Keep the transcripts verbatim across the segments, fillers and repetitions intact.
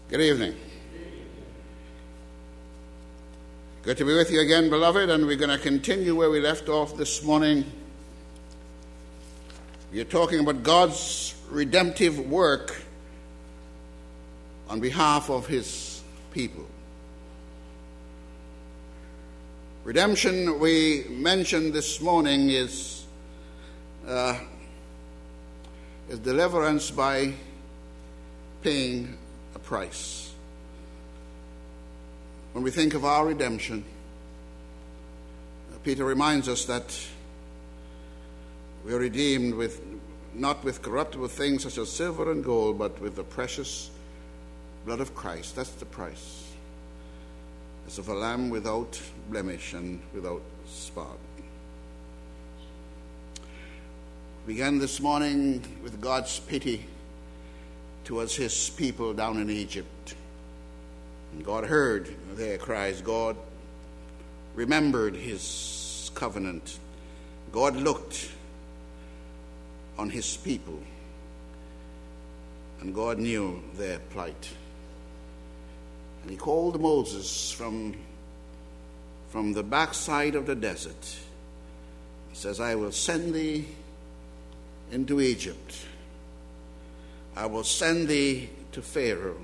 Good evening. Good to be with you again, beloved, and we're going to continue where we left off this morning. We're talking about God's redemptive work on behalf of His people. Redemption, we mentioned this morning, is, uh, is deliverance by paying a price. When we think of our redemption, Peter reminds us that we are redeemed with not with corruptible things such as silver and gold, but with the precious blood of Christ. That's the price. It's of a lamb without blemish and without spot. We began this morning with God's pity towards His people down in Egypt. And God heard their cries. God remembered His covenant. God looked on His people, and God knew their plight. And He called Moses from, from the backside of the desert. He says, I will send thee into Egypt. I will send thee to Pharaoh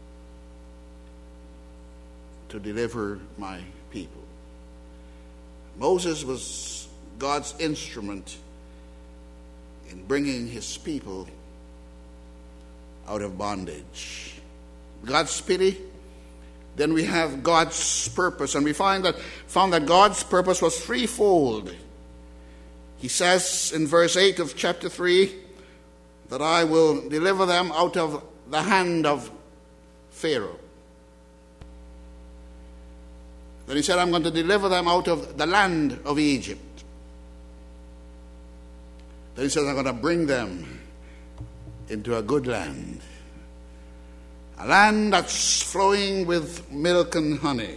to deliver my people. Moses was God's instrument in bringing His people out of bondage. God's pity. Then we have God's purpose, and we find that found that God's purpose was threefold. He says in verse eight of chapter three that I will deliver them out of the hand of Pharaoh. Then He said, I'm going to deliver them out of the land of Egypt. Then He says, I'm going to bring them into a good land. A land that's flowing with milk and honey.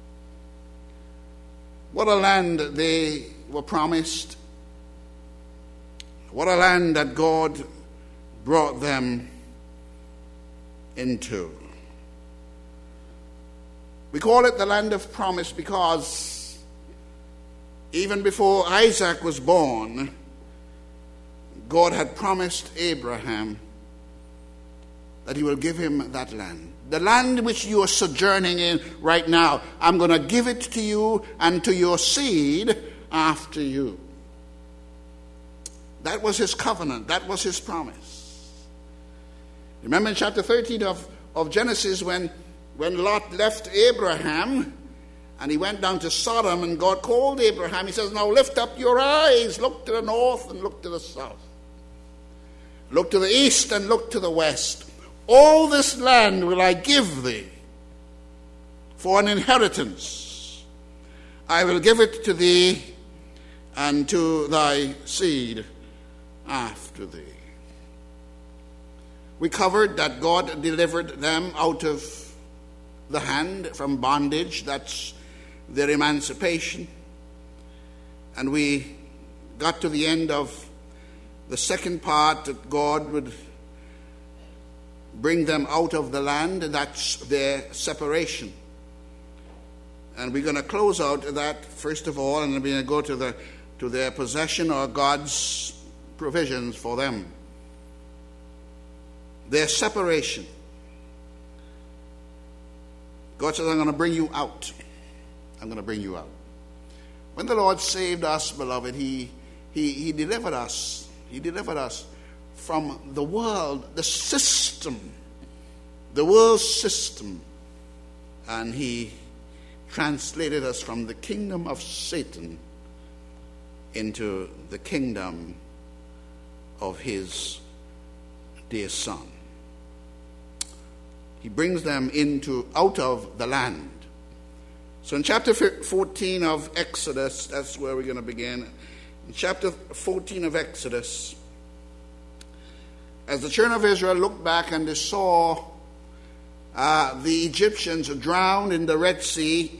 What a land they were promised. What a land that God brought them into. We call it the land of promise because even before Isaac was born, God had promised Abraham that He will give him that land. The land which you are sojourning in right now, I'm going to give it to you and to your seed after you. That was His covenant. That was His promise. Remember in chapter thirteen of, of Genesis when, when Lot left Abraham and he went down to Sodom, and God called Abraham. He says, now lift up your eyes. Look to the north and look to the south. Look to the east and look to the west. All this land will I give thee for an inheritance. I will give it to thee and to thy seed after thee. We covered that God delivered them out of the hand from bondage. That's their emancipation. And we got to the end of the second part, that God would bring them out of the land, and that's their separation. And we're going to close out that first of all, and we're going to go to the to their possession or God's provisions for them. Their separation. God says, I'm going to bring you out. I'm going to bring you out. When the Lord saved us, beloved, He He, he delivered us. He delivered us from the world, the system, the world system. And He translated us from the kingdom of Satan into the kingdom of His dear Son. He brings them into out of the land. So in chapter fourteen of Exodus, that's where we're going to begin. In chapter fourteen of Exodus, as the children of Israel looked back and they saw uh, the Egyptians drowned in the Red Sea,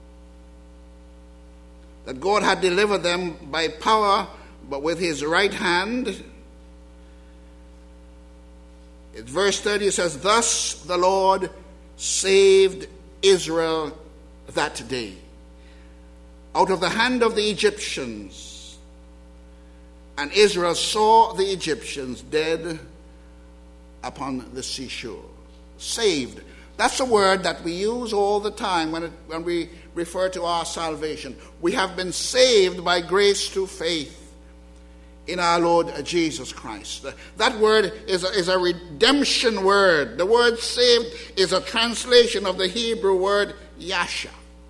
that God had delivered them by power, but with His right hand. In verse thirty it says, thus the Lord saved Israel that day out of the hand of the Egyptians. And Israel saw the Egyptians dead upon the seashore. Saved. That's a word that we use all the time when, it, when we refer to our salvation. We have been saved by grace through faith in our Lord Jesus Christ. That word is a, is a redemption word. The word saved is a translation of the Hebrew word yasha.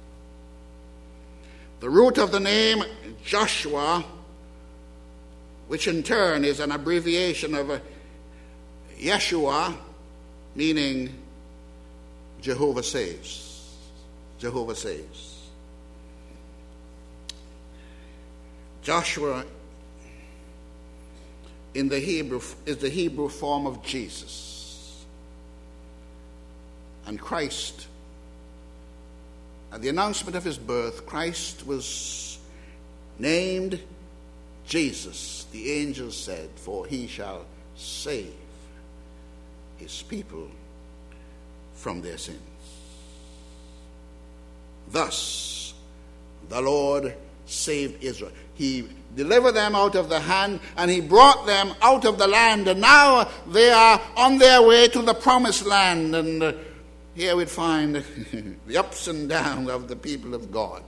The root of the name Joshua, which in turn is an abbreviation of Yeshua, meaning Jehovah saves. Jehovah saves. Joshua in the Hebrew is the Hebrew form of Jesus. And Christ, at the announcement of his birth, Christ was named Jesus. The angel said, for he shall save his people from their sins. Thus, the Lord saved Israel. He delivered them out of the hand, and he brought them out of the land, and now they are on their way to the promised land. And uh, here we'd find the ups and downs of the people of God.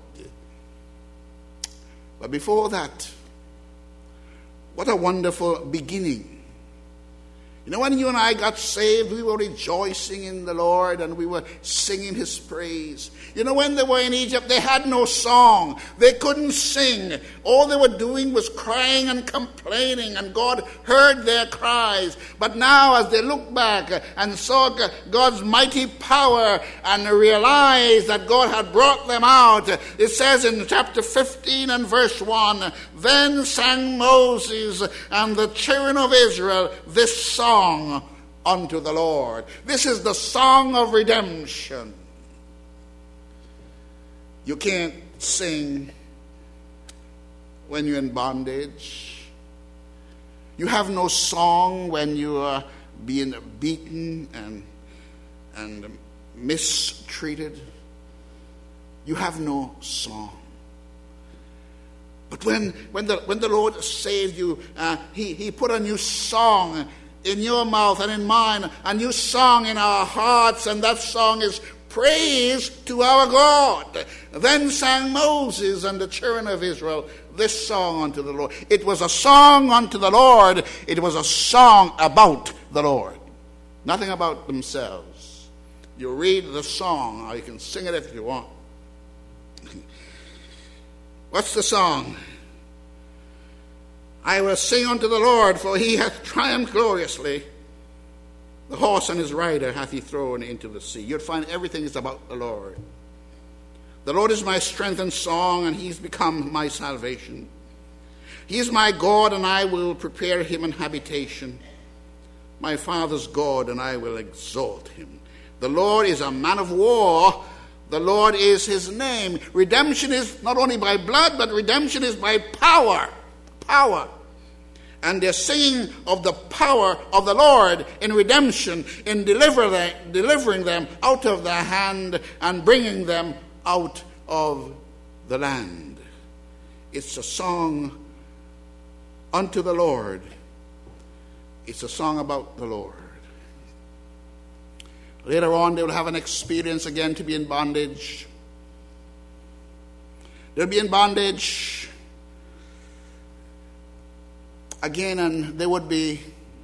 But before that, what a wonderful beginning. You know, when you and I got saved, we were rejoicing in the Lord and we were singing his praise. You know, when they were in Egypt, they had no song. They couldn't sing. All they were doing was crying and complaining, and God heard their cries. But now, as they look back and saw God's mighty power and realized that God had brought them out, it says in chapter fifteen and verse one, then sang Moses and the children of Israel this song unto the Lord. This is the song of redemption. You can't sing when you're in bondage. You have no song when you are being beaten and, and mistreated. You have no song. But when, when, the, when the Lord saved you, uh, he, he put a new song in your mouth and in mine, a new song in our hearts, and that song is praise to our God. Then sang Moses and the children of Israel this song unto the Lord. It was a song unto the Lord. It was a song about the Lord. Nothing about themselves. You read the song, or you can sing it if you want. What's the song? I will sing unto the Lord, for he hath triumphed gloriously. The horse and his rider hath he thrown into the sea. You'll find everything is about the Lord. The Lord is my strength and song, and he's become my salvation. He is my God, and I will prepare him an habitation. My father's God, and I will exalt him. The Lord is a man of war. The Lord is his name. Redemption is not only by blood, but redemption is by power. Power. And they're singing of the power of the Lord in redemption, in deliver them, delivering them out of the hand and bringing them out of the land. It's a song unto the Lord. It's a song about the Lord. Later on, they will have an experience again to be in bondage. They'll be in bondage again, and they would be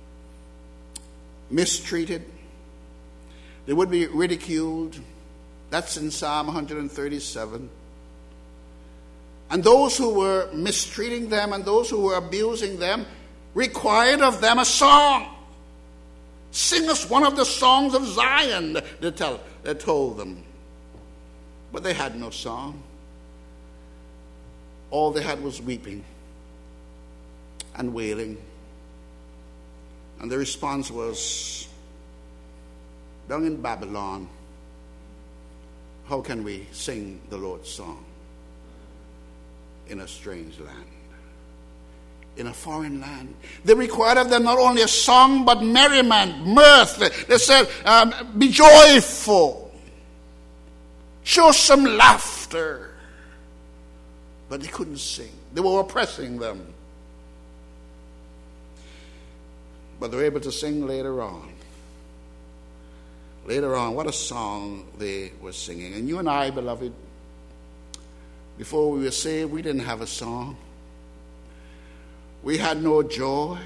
mistreated. They would be ridiculed. That's in Psalm one thirty-seven. And those who were mistreating them and those who were abusing them required of them a song. Sing us one of the songs of Zion, they, tell, they told them. But they had no song. All they had was weeping and wailing. And the response was, down in Babylon, how can we sing the Lord's song in a strange land, in a foreign land? They required of them not only a song, but merriment, mirth. They said, um, be joyful. show some laughter. But they couldn't sing. They were oppressing them. But they were able to sing later on. Later on, what a song they were singing. And you and I, beloved, before we were saved, we didn't have a song. We had no joy.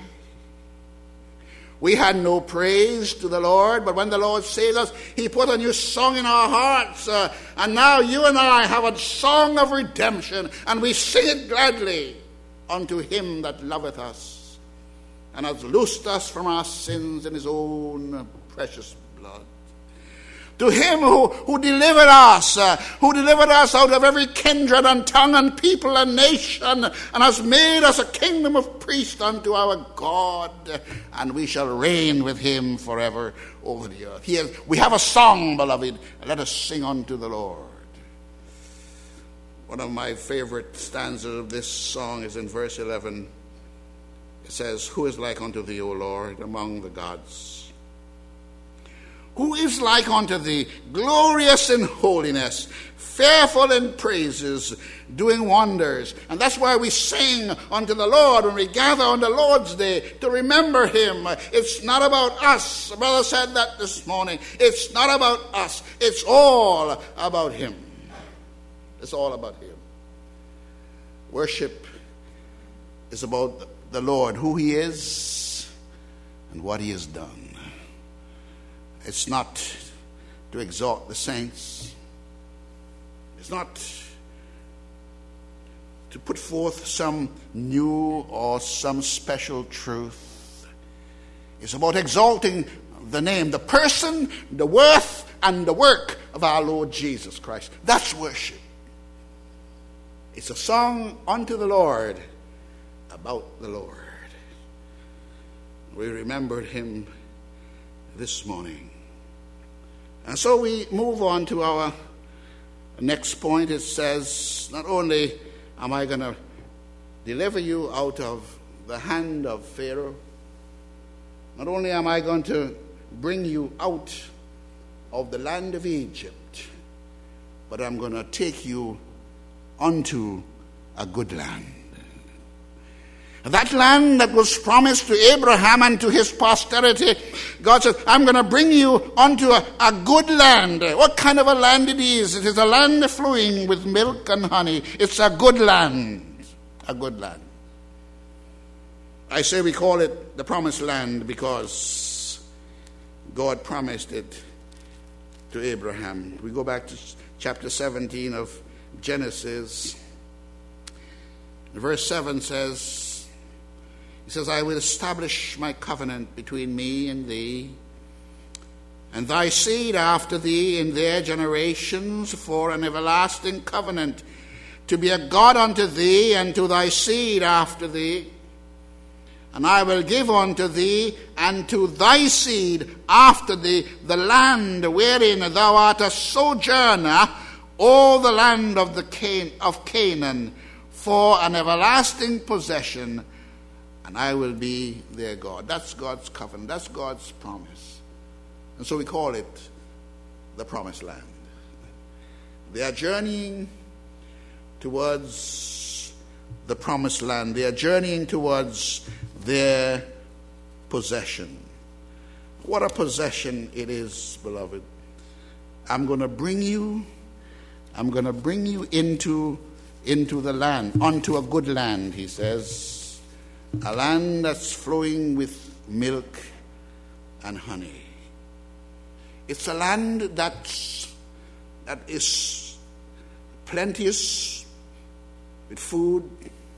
We had no praise to the Lord. But when the Lord saved us, He put a new song in our hearts. Uh, and now you and I have a song of redemption. And we sing it gladly unto Him that loveth us and has loosed us from our sins in His own precious blood. To Him who, who delivered us, uh, who delivered us out of every kindred and tongue and people and nation, and has made us a kingdom of priests unto our God, and we shall reign with Him forever over the earth. He has, we have a song, beloved. Let us sing unto the Lord. One of my favorite stanzas of this song is in verse eleven. It says, "Who is like unto thee, O Lord, among the gods? Who is like unto thee, glorious in holiness, fearful in praises, doing wonders?" And that's why we sing unto the Lord when we gather on the Lord's Day to remember Him. It's not about us. Brother said that this morning. It's not about us. It's all about Him. It's all about Him. Worship is about the Lord, who He is and what He has done. It's not to exalt the saints. It's not to put forth some new or some special truth. It's about exalting the name, the person, the worth, and the work of our Lord Jesus Christ. That's worship. It's a song unto the Lord about the Lord. We remembered Him this morning. And so we move on to our next point. It says, not only am I going to deliver you out of the hand of Pharaoh, not only am I going to bring you out of the land of Egypt, but I'm going to take you unto a good land. That land that was promised to Abraham and to his posterity, God said, I'm going to bring you unto a, a good land. What kind of a land it is? It is a land flowing with milk and honey. It's a good land. A good land. I say we call it the promised land because God promised it to Abraham. We go back to chapter seventeen of Genesis. Verse seven says, He says, I will establish my covenant between me and thee, and thy seed after thee in their generations for an everlasting covenant, to be a God unto thee and to thy seed after thee. And I will give unto thee and to thy seed after thee the land wherein thou art a sojourner, all the land of the Can- of Canaan, for an everlasting possession, and I will be their God. That's God's covenant. That's God's promise. And so we call it the promised land. They are journeying towards the promised land. They are journeying towards their possession. What a possession it is, beloved. I'm going to bring you, I'm going to bring you into, into the land, onto a good land, he says. A land that's flowing with milk and honey. It's a land that's, that is plenteous with food,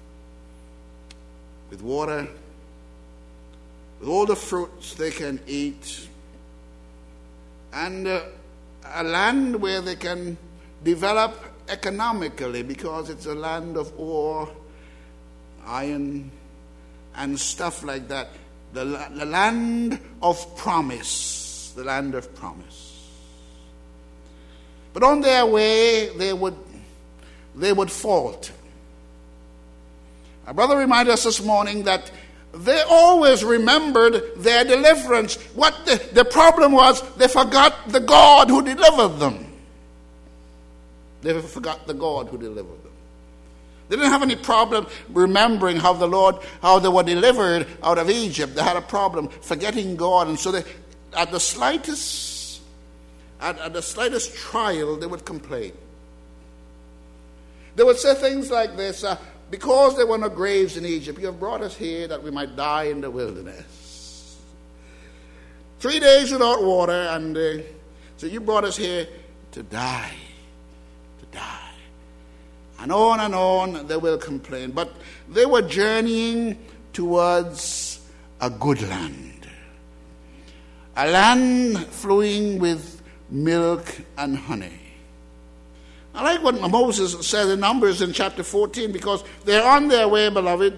with water, with all the fruits they can eat, and uh, a land where they can develop economically because it's a land of ore, iron, and stuff like that. The, the land of promise. The land of promise. But on their way, they would, they would falter. Our brother reminded us this morning that they always remembered their deliverance. What the, the problem was, they forgot the God who delivered them. They forgot the God who delivered them. They didn't have any problem remembering how the Lord, how they were delivered out of Egypt. They had a problem forgetting God. And so they, at the slightest, at, at the slightest trial, they would complain. They would say things like this, uh, because there were no graves in Egypt, you have brought us here that we might die in the wilderness. Three days without water, and uh, so you brought us here to die, to die. And on and on they will complain. But they were journeying towards a good land. A land flowing with milk and honey. I like what Moses said in Numbers in chapter fourteen, because they're on their way, beloved.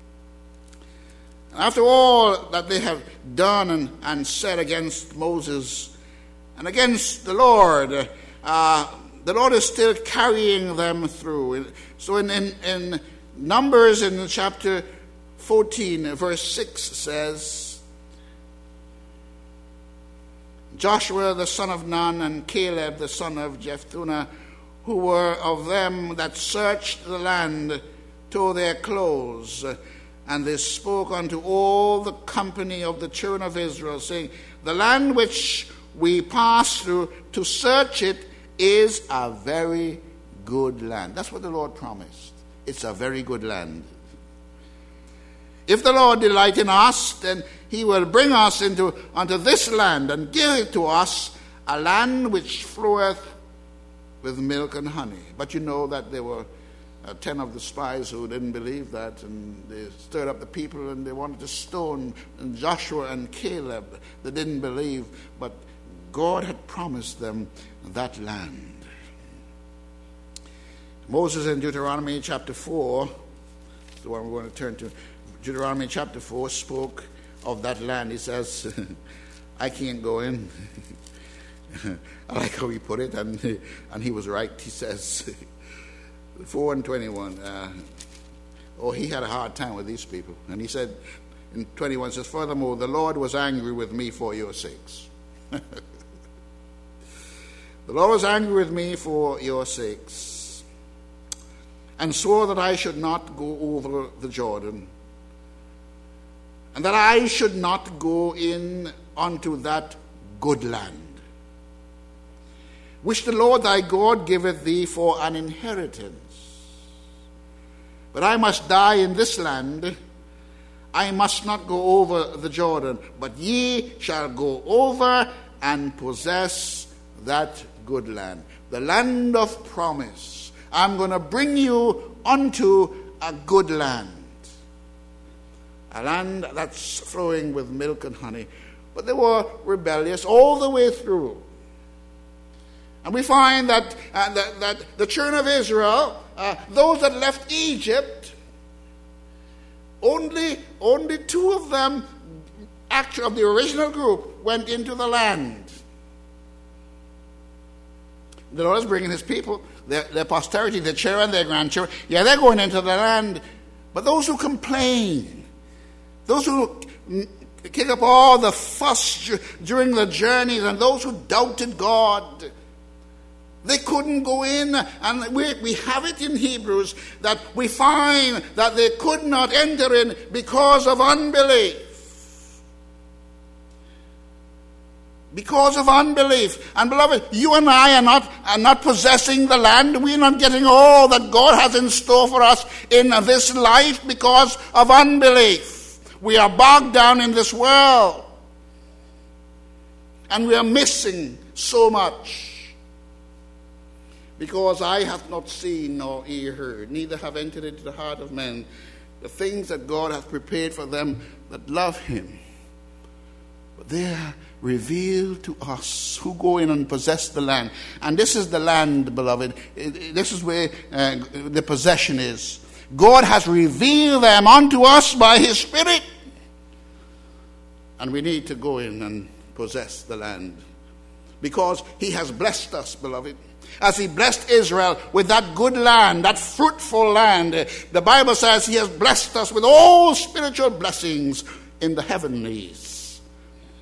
After all that they have done and, and said against Moses and against the Lord, uh, the Lord is still carrying them through. So in, in, in Numbers in chapter fourteen, verse six says, Joshua the son of Nun and Caleb the son of Jephunneh, who were of them that searched the land, tore their clothes, and they spoke unto all the company of the children of Israel, saying, the land which we passed through to search it is a very good land. That's what the Lord promised. It's a very good land. If the Lord delight in us, then he will bring us into unto this land and give it to us, a land which floweth with milk and honey. But you know that there were uh, ten of the spies who didn't believe that, and they stirred up the people and they wanted to stone and Joshua and Caleb. They didn't believe, but God had promised them that land. Moses in Deuteronomy chapter four, the one we're going to turn to, Deuteronomy chapter four, spoke of that land. He says, I can't go in. I like how he put it, and and he was right. He says, four and twenty-one. Uh, oh, he had a hard time with these people, and he said in twenty-one says, furthermore, the Lord was angry with me for your sakes. The Lord was angry with me for your sakes, and swore that I should not go over the Jordan, and that I should not go in unto that good land, which the Lord thy God giveth thee for an inheritance. But I must die in this land. I must not go over the Jordan, but ye shall go over and possess that good land, the land of promise. I'm going to bring you unto a good land, a land that's flowing with milk and honey. But they were rebellious all the way through. And we find that, uh, that, that the children of Israel, uh, those that left Egypt, only, only two of them, actually of the original group, went into the land. The Lord is bringing his people, their, their posterity, their children, their grandchildren. Yeah, they're going into the land. But those who complain, those who kick up all the fuss during the journeys, and those who doubted God, they couldn't go in. And we, we have it in Hebrews that we find that they could not enter in because of unbelief. Because of unbelief. And beloved, you and I are not, are not possessing the land. We're not getting all that God has in store for us in this life because of unbelief. We are bogged down in this world. And we are missing so much. Because I have not seen nor ear heard, neither have entered into the heart of men the things that God hath prepared for them that love him. But they are revealed to us who go in and possess the land. And this is the land, beloved. This is where uh, the possession is. God has revealed them unto us by his Spirit. And we need to go in and possess the land. Because he has blessed us, beloved. As he blessed Israel with that good land, that fruitful land. The Bible says he has blessed us with all spiritual blessings in the heavenlies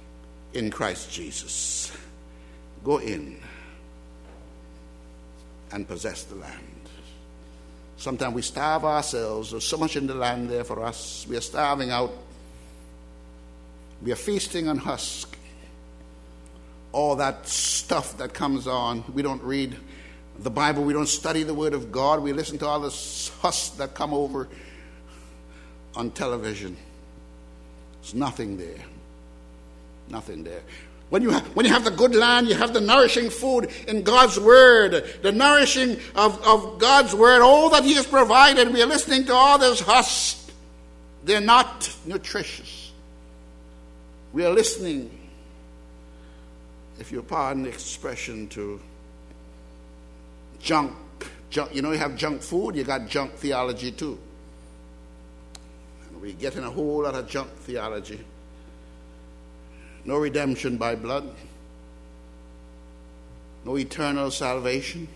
in Christ Jesus. Go in and possess the land. Sometimes we starve ourselves. There's so much in the land there for us. We are starving out. We are feasting on husk. All that stuff that comes on. We don't read the Bible. We don't study the Word of God. We listen to all this husk that come over on television. There's nothing there. Nothing there. When you, have, when you have the good land, you have the nourishing food in God's Word, the nourishing of, of God's Word, all that He has provided. We are listening to all this husk. They're not nutritious. We are listening, if you pardon the expression, to junk. junk. You know, you have junk food, you got junk theology too. And we're getting a whole lot of junk theology. No redemption by blood. No eternal salvation.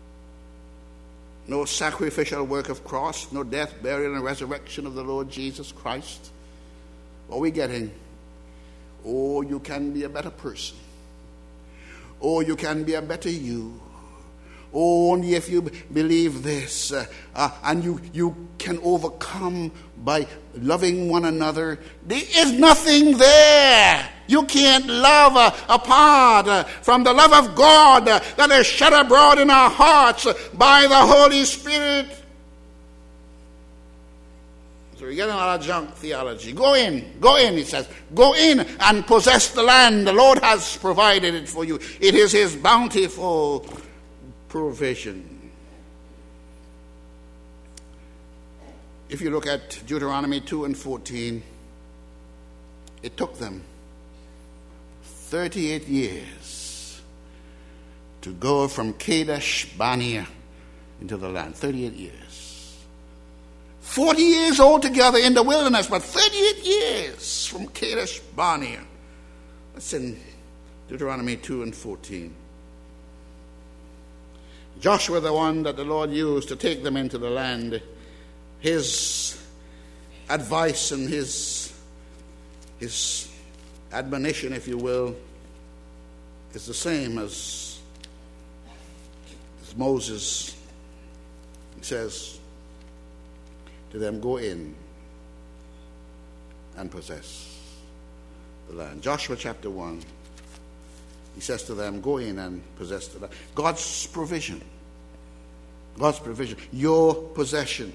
No sacrificial work of cross. No death, burial, and resurrection of the Lord Jesus Christ. What are we getting? Oh, you can be a better person. Oh, you can be a better you. Oh, only if you believe this. Uh, uh, and you, you can overcome by loving one another. There is nothing there. You can't love uh, apart uh, from the love of God uh, that is shed abroad in our hearts uh, by the Holy Spirit. So we get a lot of junk theology. Go in, go in, it says. Go in and possess the land. The Lord has provided it for you. It is His bountiful provision. If you look at Deuteronomy two and fourteen, it took them thirty-eight years to go from Kadesh Barnea into the land. thirty-eight years. forty years altogether in the wilderness, but thirty-eight years from Kadesh Barnea. That's in Deuteronomy two and fourteen. Joshua, the one that the Lord used to take them into the land, his advice and his, his admonition, if you will, is the same as, as Moses. He says to them, go in and possess the land. Joshua chapter one. He says to them, go in and possess the land. God's provision. God's provision. Your possession.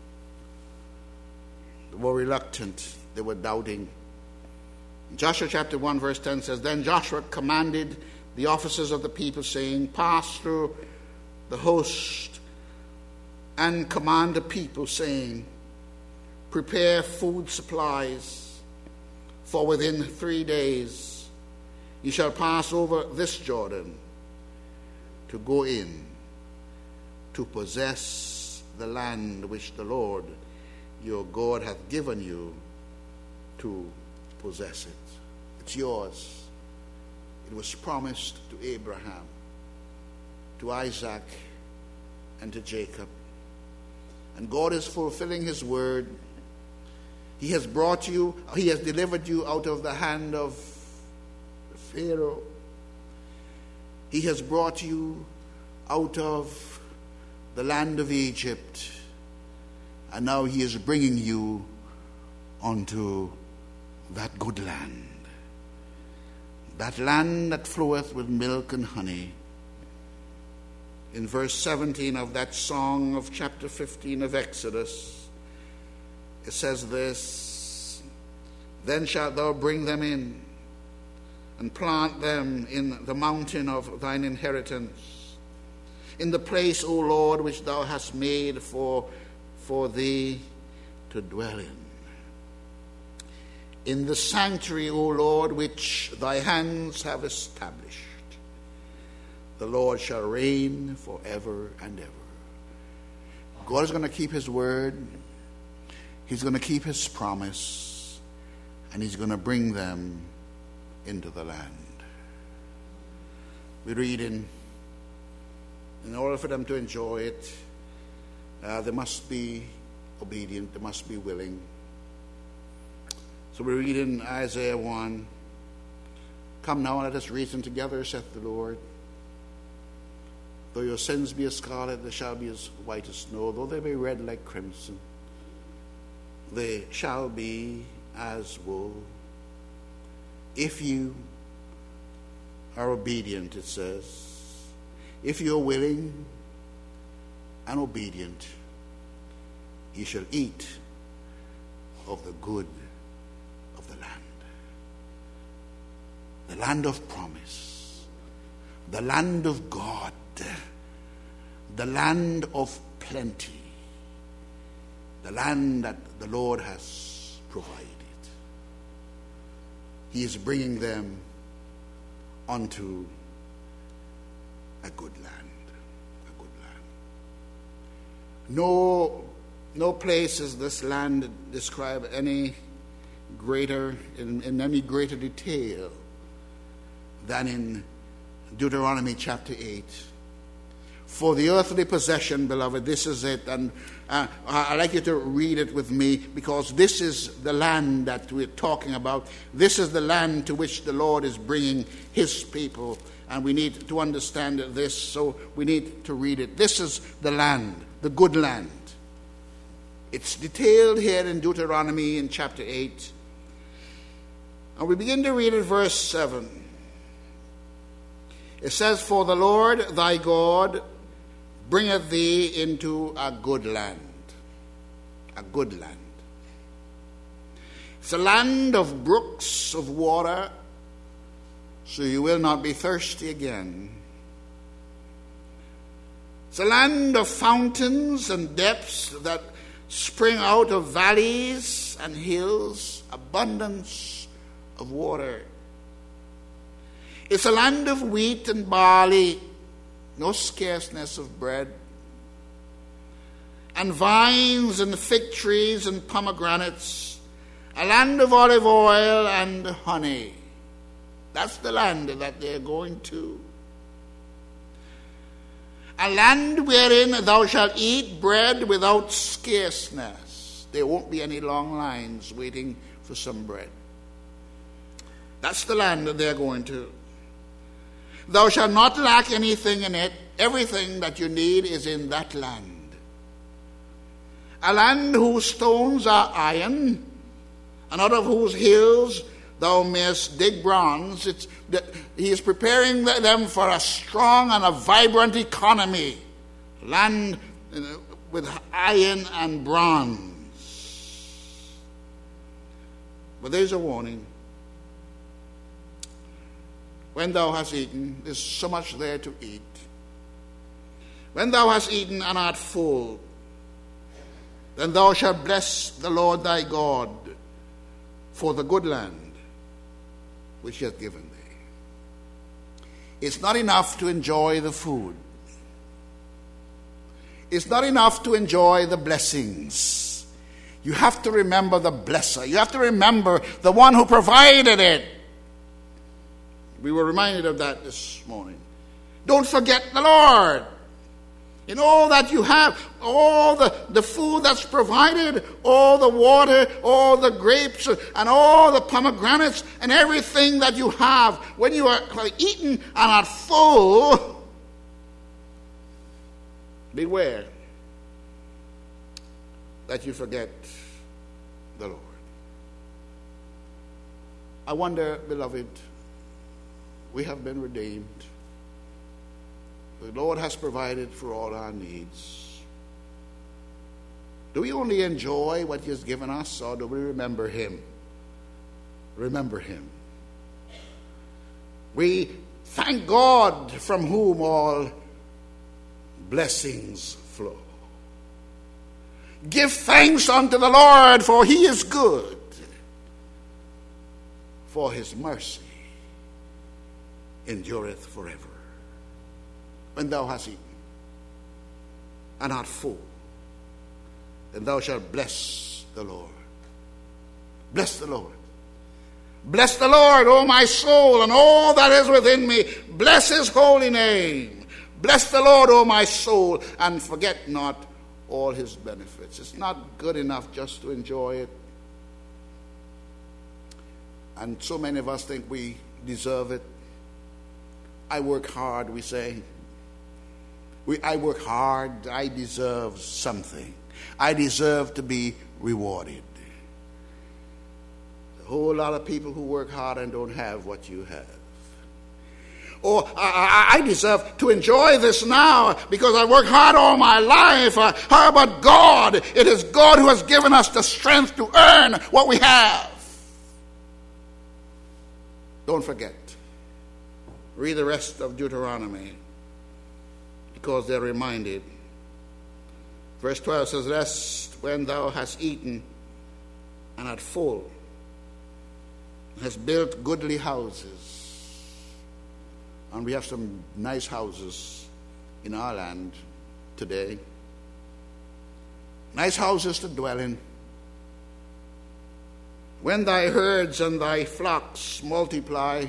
They were reluctant. They were doubting. Joshua chapter one verse ten says, then Joshua commanded the officers of the people, saying, pass through the host and command the people, saying, prepare food supplies, for within three days you shall pass over this Jordan to go in to possess the land which the Lord your God hath given you to possess it. It's yours. It was promised to Abraham, to Isaac, and to Jacob. And God is fulfilling His word. He has brought you, He has delivered you out of the hand of Pharaoh. He has brought you out of the land of Egypt, and now He is bringing you onto that good land, that land that floweth with milk and honey. In verse seventeen of that song of chapter fifteen of Exodus, it says this, then shalt thou bring them in and plant them in the mountain of thine inheritance, in the place, O Lord, which thou hast made for, for thee to dwell in. In the sanctuary, O Lord, which thy hands have established, the Lord shall reign forever and ever. God is going to keep His word. He's going to keep His promise. And He's going to bring them into the land. We read in, in order for them to enjoy it, uh, they must be obedient, they must be willing. So we read in Isaiah one, come now and let us reason together, saith the Lord. Though your sins be as scarlet, they shall be as white as snow. Though they be red like crimson, they shall be as wool. If you are obedient, it says, if you are willing and obedient, you shall eat of the good of the land. The land of promise, the land of God, the land of plenty, the land that the Lord has provided. He is bringing them onto a good land, a good land. No, no place is this land described any greater, in, in any greater detail than in Deuteronomy chapter eight. For the earthly possession, beloved, this is it. And uh, I'd like you to read it with me, because this is the land that we're talking about. This is the land to which the Lord is bringing his people. And we need to understand this, so we need to read it. This is the land, the good land. It's detailed here in Deuteronomy in chapter eight. And we begin to read at verse seven. It says, For the Lord thy God bringeth thee into a good land. A good land. It's a land of brooks of water, so you will not be thirsty again. It's a land of fountains and depths that spring out of valleys and hills, abundance of water. It's a land of wheat and barley, no scarceness of bread, and vines and fig trees and pomegranates, a land of olive oil and honey. That's the land that they're going to. A land wherein thou shalt eat bread without scarceness. There won't be any long lines waiting for some bread. That's the land that they're going to. Thou shalt not lack anything in it. Everything that you need is in that land. A land whose stones are iron, and out of whose hills thou mayest dig bronze. It's, he is preparing them for a strong and a vibrant economy. Land with iron and bronze. But there's a warning. When thou hast eaten, there's so much there to eat. When thou hast eaten and art full, then thou shalt bless the Lord thy God for the good land which he hath given thee. It's not enough to enjoy the food. It's not enough to enjoy the blessings. You have to remember the blesser. You have to remember the one who provided it. We were reminded of that this morning. Don't forget the Lord. In all that you have, all the, the food that's provided, all the water, all the grapes, and all the pomegranates, and everything that you have, when you are eaten and are full, beware that you forget the Lord. I wonder, beloved, we have been redeemed. The Lord has provided for all our needs. Do we only enjoy what he has given us, or do we remember him? Remember him. We thank God from whom all blessings flow. Give thanks unto the Lord, for he is good, for his mercy endureth forever. When thou hast eaten and art full, then thou shalt bless the Lord. Bless the Lord. Bless the Lord, O my soul, and all that is within me. Bless his holy name. Bless the Lord, O my soul, and forget not all his benefits. It's not good enough just to enjoy it. And so many of us think we deserve it. I work hard, we say. We, I work hard. I deserve something. I deserve to be rewarded. A whole lot of people who work hard and don't have what you have. Or I, I, I deserve to enjoy this now because I work hard all my life. Uh, how about God? It is God who has given us the strength to earn what we have. Don't forget. Read the rest of Deuteronomy because they're reminded. Verse twelve says, lest when thou hast eaten and art full, hast built goodly houses. And we have some nice houses in our land today. Nice houses to dwell in. When thy herds and thy flocks multiply,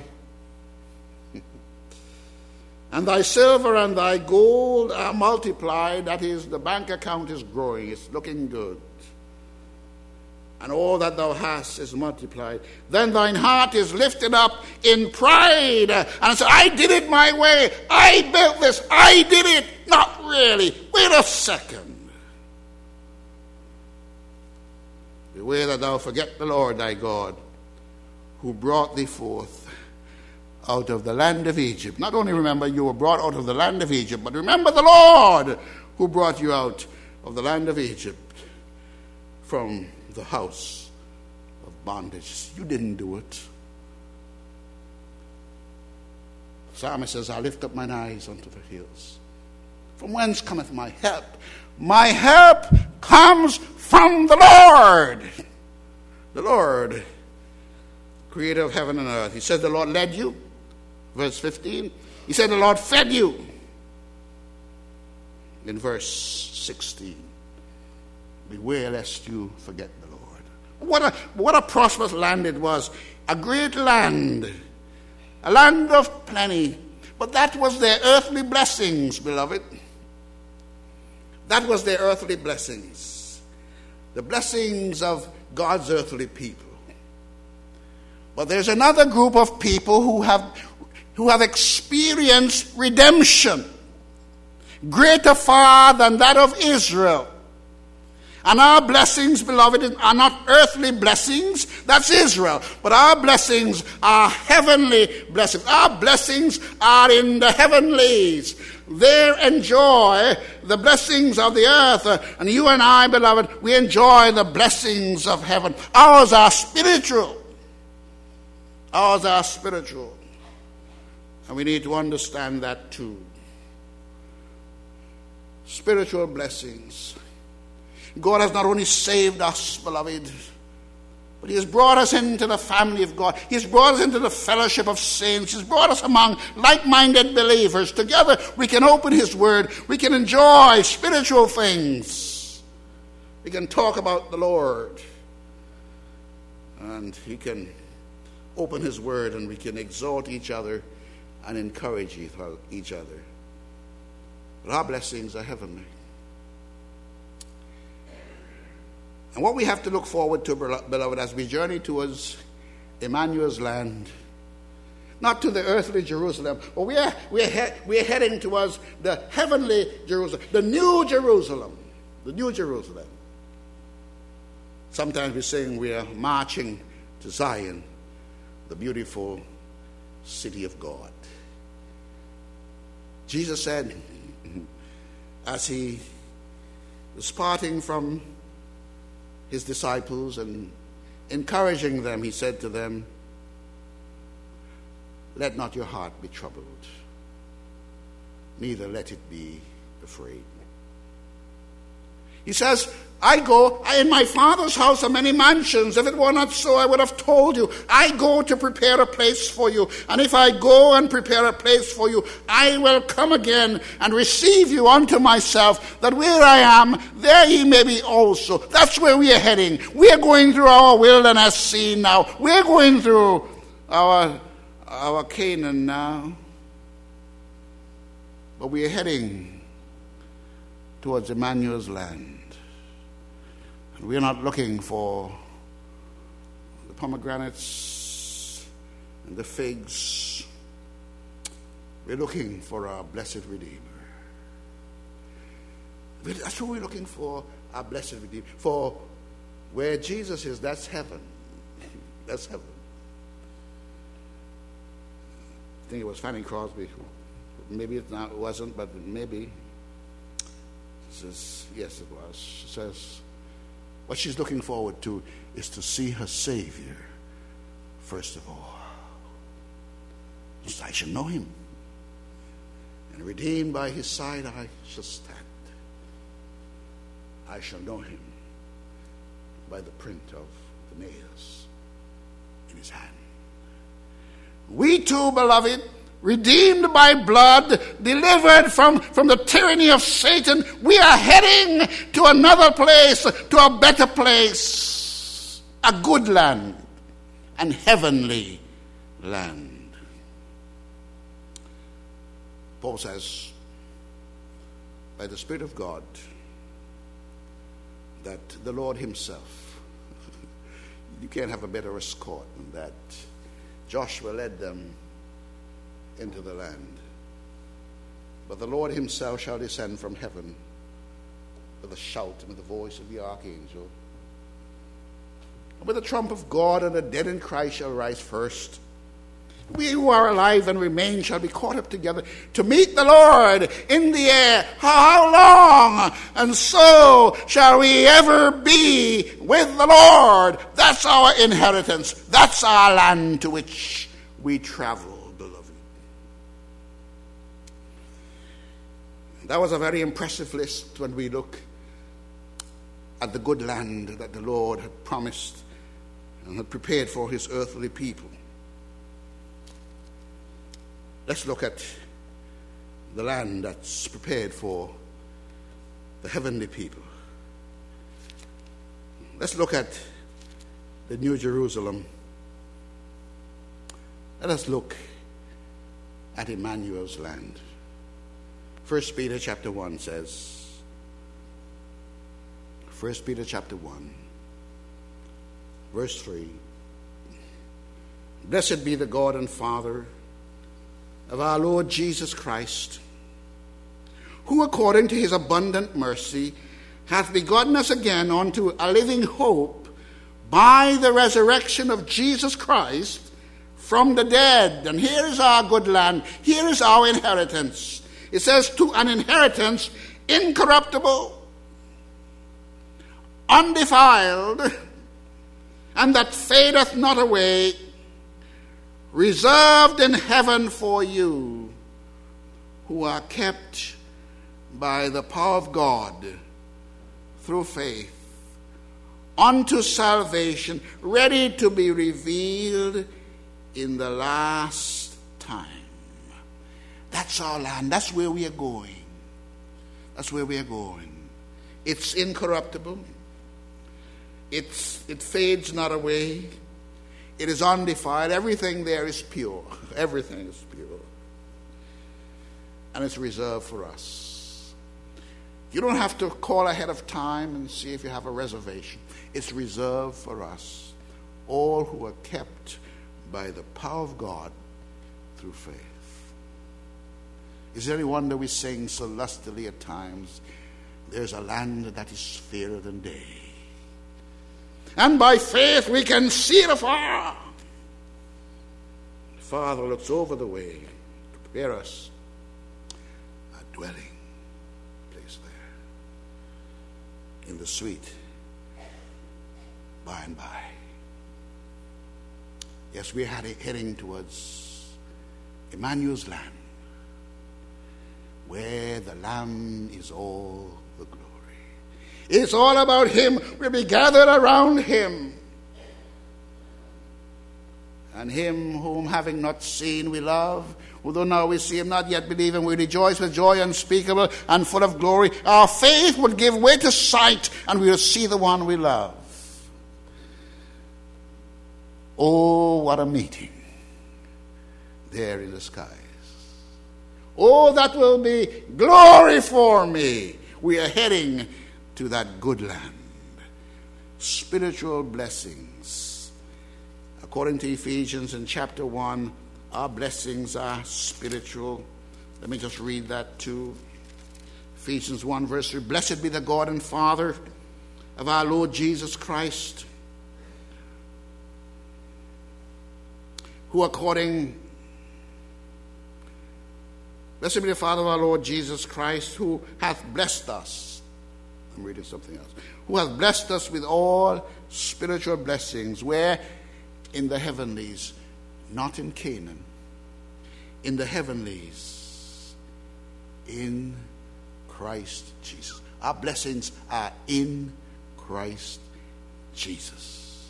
and thy silver and thy gold are multiplied, that is, the bank account is growing, it's looking good, and all that thou hast is multiplied, then thine heart is lifted up in pride, and says, I did it my way, I built this, I did it. Not really. Wait a second. Beware that thou forget the Lord thy God, who brought thee forth out of the land of Egypt. Not only remember you were brought out of the land of Egypt, but remember the Lord who brought you out of the land of Egypt from the house of bondage. You didn't do it. Psalmist says, I lift up mine eyes unto the hills. From whence cometh my help? My help comes from the Lord. The Lord, creator of heaven and earth. He said the Lord led you. Verse fifteen. He said the Lord fed you. In verse sixteen. Beware lest you forget the Lord. What a, what a prosperous land it was. A great land. A land of plenty. But that was their earthly blessings, beloved. That was their earthly blessings. The blessings of God's earthly people. But there's another group of people who have, who have experienced redemption. Greater far than that of Israel. And our blessings, beloved, are not earthly blessings. That's Israel. But our blessings are heavenly blessings. Our blessings are in the heavenlies. There enjoy the blessings of the earth. And you and I, beloved, we enjoy the blessings of heaven. Ours are spiritual. Ours are spiritual. And we need to understand that too. Spiritual blessings. God has not only saved us, beloved, but he has brought us into the family of God. He has brought us into the fellowship of saints. He has brought us among like-minded believers. Together we can open his word. We can enjoy spiritual things. We can talk about the Lord. And he can open his word and we can exhort each other and encourage each other. But our blessings are heavenly. And what we have to look forward to, beloved, as we journey towards Emmanuel's land, not to the earthly Jerusalem, but we are, we are, he, we are heading towards the heavenly Jerusalem, the new Jerusalem, the new Jerusalem. Sometimes we sing we are marching to Zion, the beautiful city of God. Jesus said, as he was parting from his disciples and encouraging them, he said to them, let not your heart be troubled, neither let it be afraid. He says, I go, in my Father's house are many mansions. If it were not so, I would have told you. I go to prepare a place for you. And if I go and prepare a place for you, I will come again and receive you unto myself, that where I am, there ye may be also. That's where we are heading. We are going through our wilderness scene now. We're going through our, our Canaan now. But we are heading towards Emmanuel's land. And we are not looking for the pomegranates and the figs. We're looking for our blessed Redeemer. That's what we're looking for, our blessed Redeemer. For where Jesus is, that's heaven. That's heaven. I think it was Fanny Crosby. Maybe it not, it wasn't, but maybe. It says, yes, it was. She says, what she's looking forward to is to see her Savior, first of all. I shall know him. And redeemed by his side I shall stand. I shall know him by the print of the nails in his hand. We too, beloved, redeemed by blood, delivered from, from the tyranny of Satan, we are heading to another place, to a better place, a good land, and heavenly land. Paul says, by the Spirit of God, that the Lord himself, you can't have a better escort than that. Joshua led them into the land. But the Lord himself shall descend from heaven with a shout and with the voice of the archangel, and with the trump of God, and the dead in Christ shall rise first. We who are alive and remain shall be caught up together to meet the Lord in the air. How long? And so shall we ever be with the Lord. That's our inheritance. That's our land to which we travel, beloved. That was a very impressive list when we look at the good land that the Lord had promised and had prepared for his earthly people. Let's look at the land that's prepared for the heavenly people. Let's look at the New Jerusalem. Let us look at Emmanuel's land. First Peter chapter one says, First Peter chapter one, verse three, blessed be the God and Father of our Lord Jesus Christ, who according to his abundant mercy hath begotten us again unto a living hope by the resurrection of Jesus Christ from the dead. And here is our good land. Here is our inheritance. It says, to an inheritance incorruptible, undefiled, and that fadeth not away, reserved in heaven for you, who are kept by the power of God through faith unto salvation, ready to be revealed in the last time. That's our land. That's where we are going. That's where we are going. It's incorruptible. It's, it fades not away. It is undefiled. Everything there is pure. Everything is pure. And it's reserved for us. You don't have to call ahead of time and see if you have a reservation. It's reserved for us, all who are kept by the power of God through faith. Is there any wonder we sing so lustily at times, there's a land that is fairer than day? And by faith we can see it afar. The Father looks over the way to prepare us a dwelling place there in the sweet by and by. Yes, we're heading towards Emmanuel's land, where the Lamb is all the glory. It's all about him. We'll be gathered around him. And him whom having not seen we love, who though now we see him not yet believe, and we rejoice with joy unspeakable and full of glory. Our faith will give way to sight, and we will see the one we love. Oh, what a meeting there in the skies. Oh, that will be glory for me. We are heading to that good land. Spiritual blessings. According to Ephesians in chapter one, our blessings are spiritual. Let me just read that too. Ephesians one verse three, blessed be the God and Father of our Lord Jesus Christ, who according, blessed be the Father of our Lord Jesus Christ, who hath blessed us, I'm reading something else, who hath blessed us with all spiritual blessings, where? In the heavenlies, not in Canaan, in the heavenlies, in Christ Jesus. Our blessings are in Christ Jesus.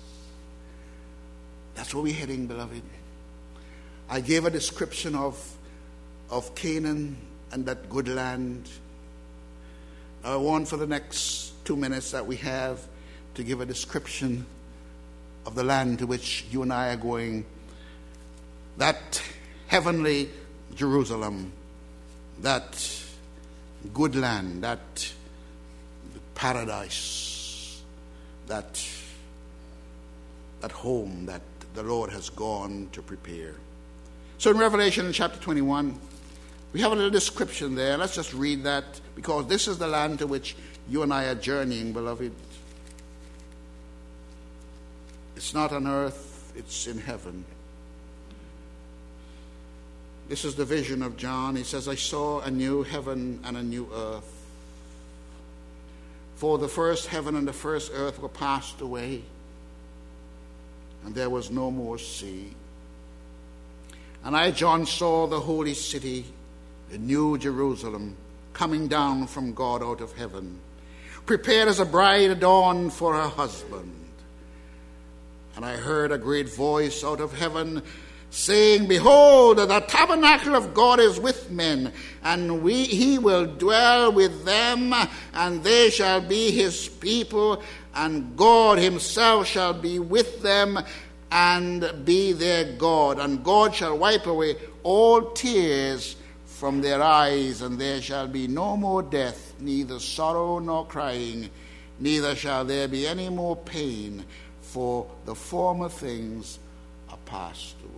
That's where we're heading, beloved. I gave a description of, of Canaan and that good land. I want for the next two minutes that we have to give a description of the land to which you and I are going. That heavenly Jerusalem, that good land, that paradise, that, that home that the Lord has gone to prepare. So in Revelation in chapter twenty-one, we have a little description there. Let's just read that, because this is the land to which you and I are journeying, beloved. It's not on earth, it's in heaven. This is the vision of John. He says, I saw a new heaven and a new earth. For the first heaven and the first earth were passed away, and there was no more sea. And I, John, saw the holy city, the new Jerusalem, coming down from God out of heaven, prepared as a bride adorned for her husband. And I heard a great voice out of heaven saying, behold, the tabernacle of God is with men, and we, he will dwell with them, and they shall be his people, and God himself shall be with them and be their God. And God shall wipe away all tears from their eyes, and there shall be no more death, neither sorrow nor crying, neither shall there be any more pain, for the former things are passed away.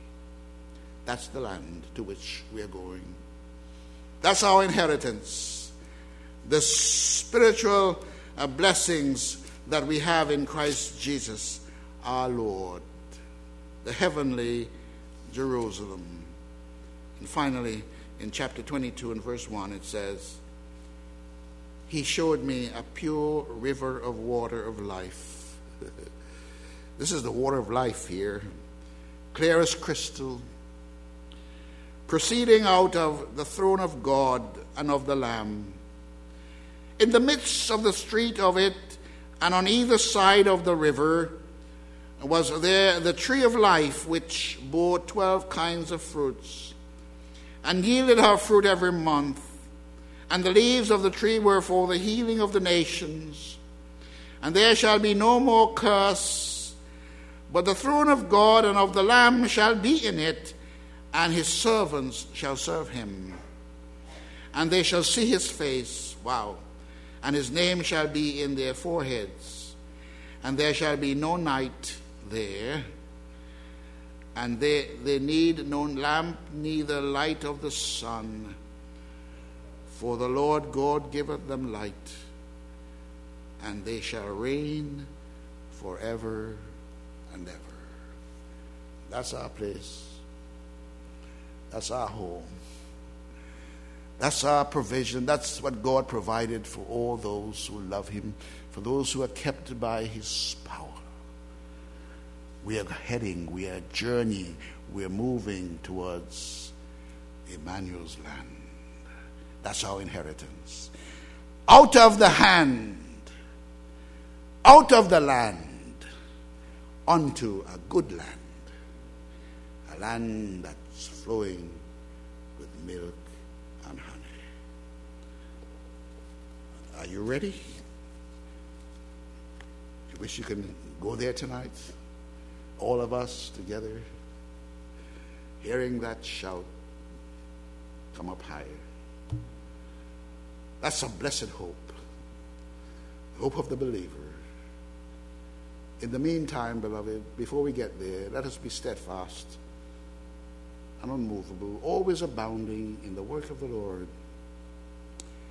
That's the land to which we are going. That's our inheritance. The spiritual uh, blessings that we have in Christ Jesus, our Lord. The heavenly Jerusalem. And finally, in chapter twenty-two and verse one, it says, he showed me a pure river of water of life. This is the water of life here, clear as crystal, proceeding out of the throne of God and of the Lamb. In the midst of the street of it, and on either side of the river, was there the tree of life, which bore twelve kinds of fruits, and yielded her fruit every month. And the leaves of the tree were for the healing of the nations. And there shall be no more curse, but the throne of God and of the Lamb shall be in it, and his servants shall serve him. And they shall see his face, wow, and his name shall be in their foreheads. And there shall be no night there, and they, they need no lamp, neither light of the sun. For the Lord God giveth them light, and they shall reign forever and ever. That's our place. That's our home. That's our provision. That's what God provided for all those who love him, for those who are kept by his power. We are heading, we are journeying, we are moving towards Emmanuel's land. That's our inheritance. Out of the hand, out of the land, unto a good land. A land that's flowing with milk and honey. Are you ready? You wish you could go there tonight? All of us together, hearing that shout come up higher. That's a blessed hope. Hope of the believer. In the meantime, beloved, before we get there, let us be steadfast and unmovable, always abounding in the work of the Lord,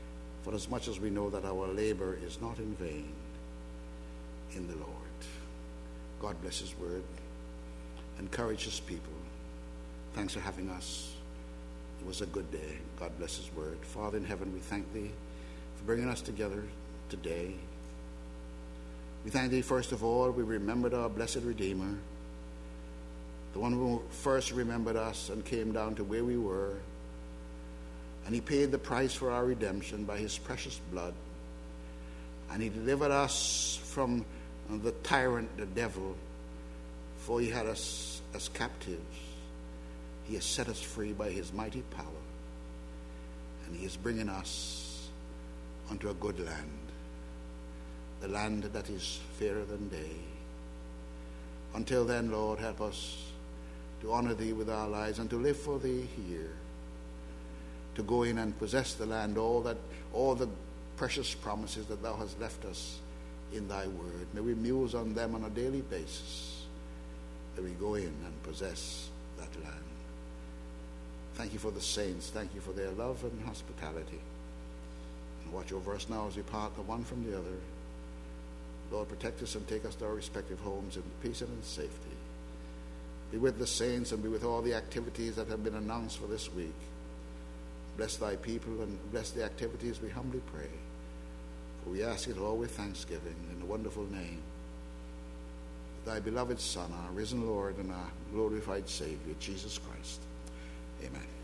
for as much as we know that our labor is not in vain in the Lord. God bless his word. Encourage his people. Thanks for having us. It was a good day. God bless his word. Father in heaven, we thank thee for bringing us together today. We thank thee, first of all, we remembered our blessed Redeemer, the one who first remembered us and came down to where we were. And he paid the price for our redemption by his precious blood. And he delivered us from the tyrant, the devil, for he had us as captives. He has set us free by his mighty power. And he is bringing us unto a good land, the land that is fairer than day. Until then, Lord, help us to honor thee with our lives and to live for thee here, to go in and possess the land, all that, all the precious promises that thou hast left us in thy word. May we muse on them on a daily basis. May we go in and possess that land. Thank you for the saints. Thank you for their love and hospitality. And watch over us now as we part the one from the other. Lord, protect us and take us to our respective homes in peace and in safety. Be with the saints and be with all the activities that have been announced for this week. Bless thy people and bless the activities, we humbly pray. For we ask it all with thanksgiving in the wonderful name of thy beloved Son, our risen Lord and our glorified Savior, Jesus Christ. Amen.